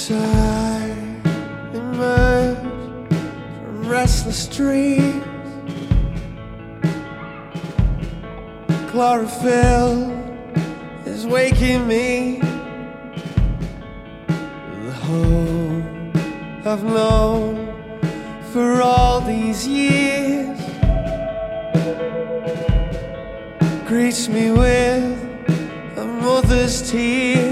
As I emerge from restless dreams, chlorophyll is waking me. The hope I've known for all these years greets me with a mother's tears.